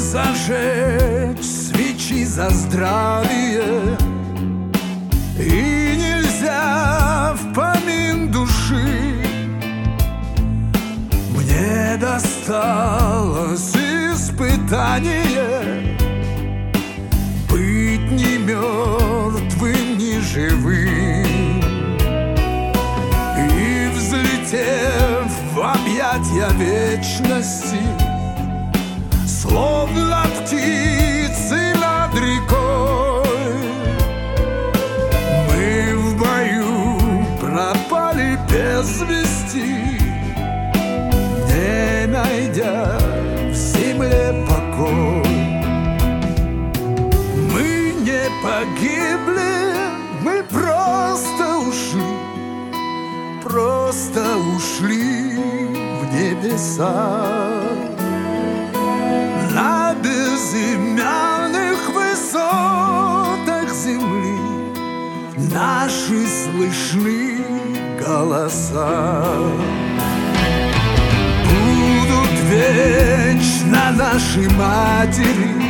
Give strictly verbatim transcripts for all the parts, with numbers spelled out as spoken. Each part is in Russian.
зажечь свечи за здравие, и нельзя в помин души. Мне досталось испытание быть ни мертвым, ни живым. И взлетев в объятья вечности, словно птицы над рекой, мы в бою пропали без вести, не найдя в земле покой. Мы не погибли, мы просто ушли, просто ушли в небеса. На безымянных высотах земли наши слышны голоса. Будут вечно наши матери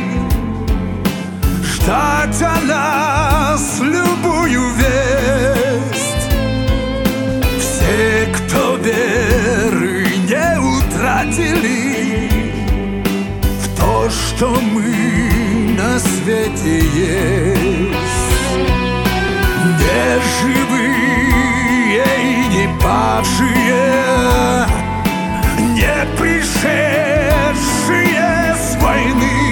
ждать о нас любую весть. Все, кто веры не утратили в то, что мы на свете есть, не живые и не павшие, не пришедшие с войны,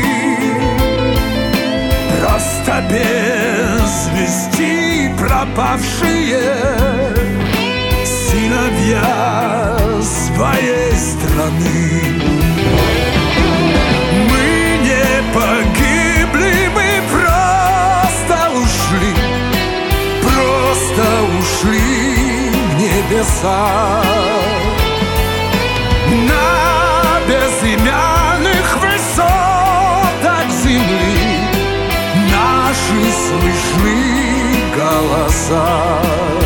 просто без вести пропавшие сыновья своей страны. Мы не погибли, мы просто ушли, просто ушли в небеса. На безымянных высотах земли наши слышны голоса.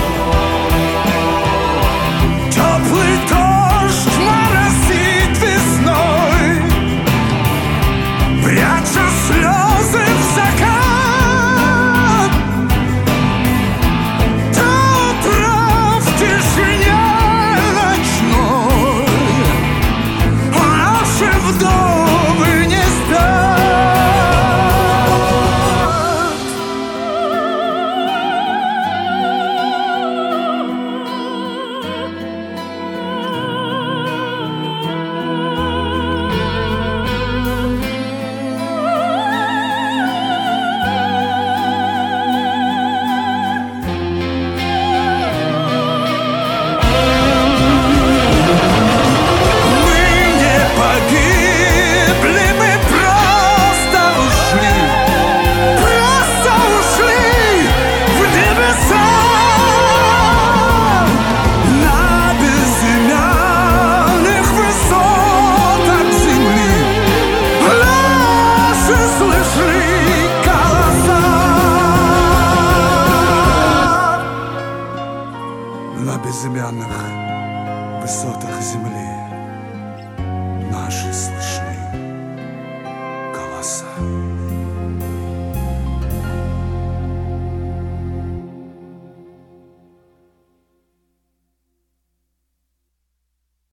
Теплый дождь моросит весной, пряча слезы в закат. До утра в тишине ночной наши вдовы не спят. На безымянных высотах земли наши слышны голоса.